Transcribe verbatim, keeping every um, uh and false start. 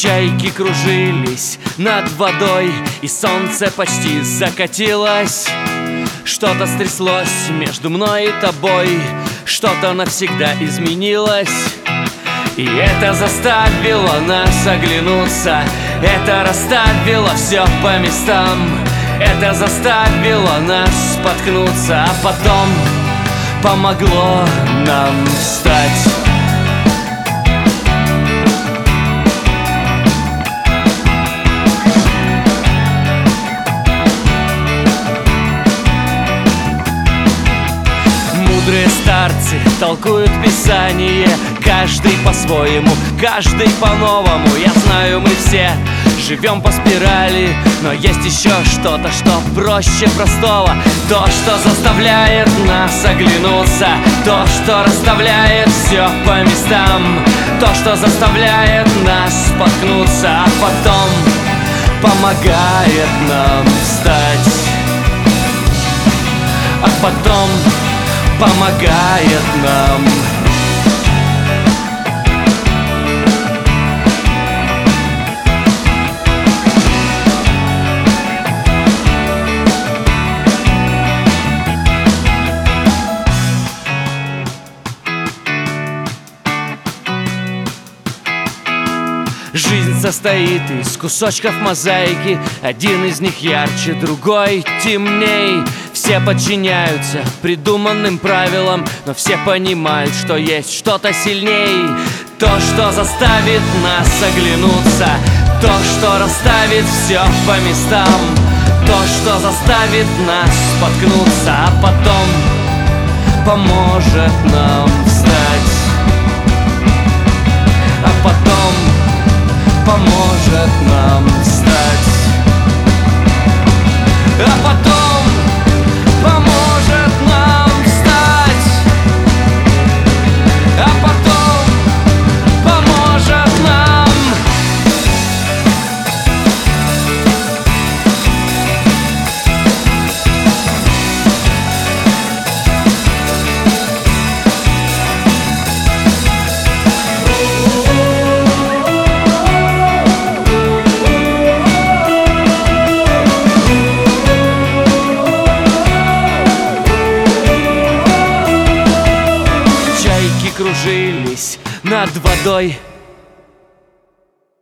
Чайки кружились над водой, и солнце почти закатилось. Что-то стряслось между мной и тобой, что-то навсегда изменилось. И это заставило нас оглянуться, это расставило все по местам, это заставило нас споткнуться, а потом помогло нам встать. Мудрые старцы толкуют Писание, каждый по-своему, каждый по-новому. Я знаю, мы все живем по спирали, но есть еще что-то, что проще простого. То, что заставляет нас оглянуться, то, что расставляет все по местам, то, что заставляет нас споткнуться, а потом помогает нам встать, а потом помогает нам. Жизнь состоит из кусочков мозаики, один из них ярче, другой темней. Все подчиняются придуманным правилам, но все понимают, что есть что-то сильней. То, что заставит нас оглянуться, то, что расставит все по местам, то, что заставит нас споткнуться, а потом поможет нам встать, а потом поможет нам встать, а потом поможет нам встать, а потом поможет нам. Кружились над водой,